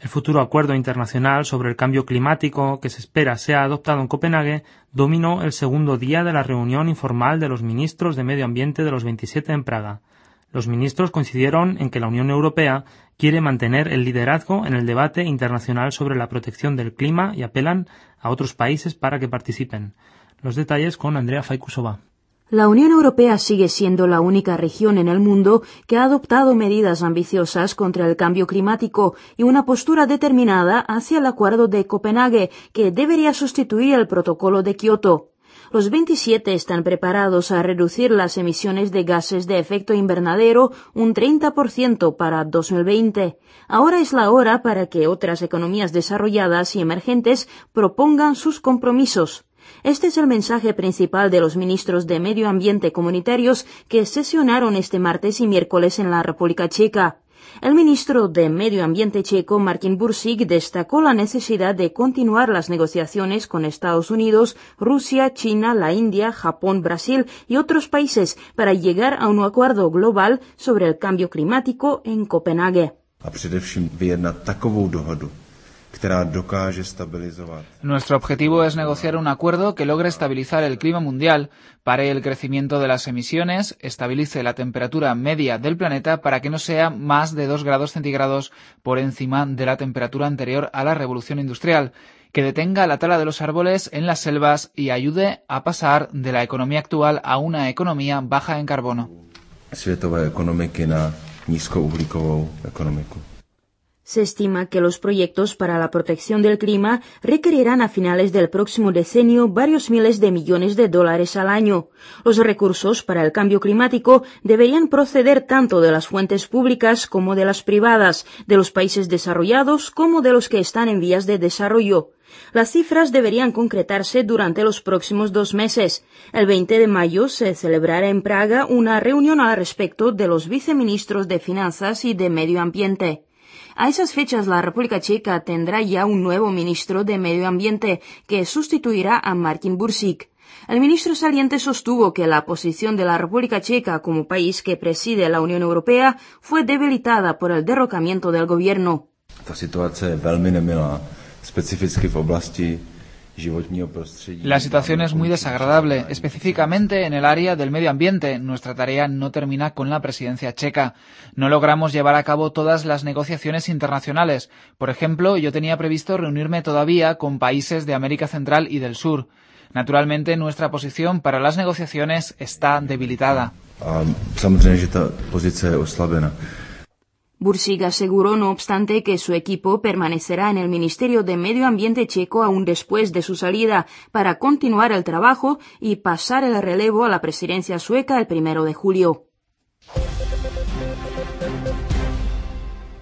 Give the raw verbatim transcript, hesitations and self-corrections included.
El futuro acuerdo internacional sobre el cambio climático que se espera sea adoptado en Copenhague dominó el segundo día de la reunión informal de los ministros de Medio Ambiente de los veintisiete en Praga. Los ministros coincidieron en que la Unión Europea quiere mantener el liderazgo en el debate internacional sobre la protección del clima y apelan a otros países para que participen. Los detalles con Andrea Faikusova. La Unión Europea sigue siendo la única región en el mundo que ha adoptado medidas ambiciosas contra el cambio climático y una postura determinada hacia el Acuerdo de Copenhague, que debería sustituir el Protocolo de Kioto. Los veintisiete están preparados a reducir las emisiones de gases de efecto invernadero un treinta por ciento para dos mil veinte. Ahora es la hora para que otras economías desarrolladas y emergentes propongan sus compromisos. Este es el mensaje principal de los ministros de Medio Ambiente comunitarios que sesionaron este martes y miércoles en la República Checa. El ministro de Medio Ambiente checo, Martin Bursík, destacó la necesidad de continuar las negociaciones con Estados Unidos, Rusia, China, la India, Japón, Brasil y otros países para llegar a un acuerdo global sobre el cambio climático en Copenhague. Nuestro objetivo es negociar un acuerdo que logre estabilizar el clima mundial, pare el crecimiento de las emisiones, estabilice la temperatura media del planeta para que no sea más de dos grados centígrados por encima de la temperatura anterior a la revolución industrial, que detenga la tala de los árboles en las selvas y ayude a pasar de la economía actual a una economía baja en carbono. Se estima que los proyectos para la protección del clima requerirán a finales del próximo decenio varios miles de millones de dólares al año. Los recursos para el cambio climático deberían proceder tanto de las fuentes públicas como de las privadas, de los países desarrollados como de los que están en vías de desarrollo. Las cifras deberían concretarse durante los próximos dos meses. El veinte de mayo se celebrará en Praga una reunión al respecto de los viceministros de Finanzas y de Medio Ambiente. A esas fechas, la República Checa tendrá ya un nuevo ministro de Medio Ambiente que sustituirá a Martin Bursík. El ministro saliente sostuvo que la posición de la República Checa como país que preside la Unión Europea fue debilitada por el derrocamiento del gobierno. La situación es muy desagradable, específicamente en el área del medio ambiente. Nuestra tarea no termina con la presidencia checa. No logramos llevar a cabo todas las negociaciones internacionales. Por ejemplo, yo tenía previsto reunirme todavía con países de América Central y del Sur. Naturalmente, nuestra posición para las negociaciones está debilitada. Bursík aseguró, no obstante, que su equipo permanecerá en el Ministerio de Medio Ambiente checo aún después de su salida para continuar el trabajo y pasar el relevo a la presidencia sueca el primero de julio.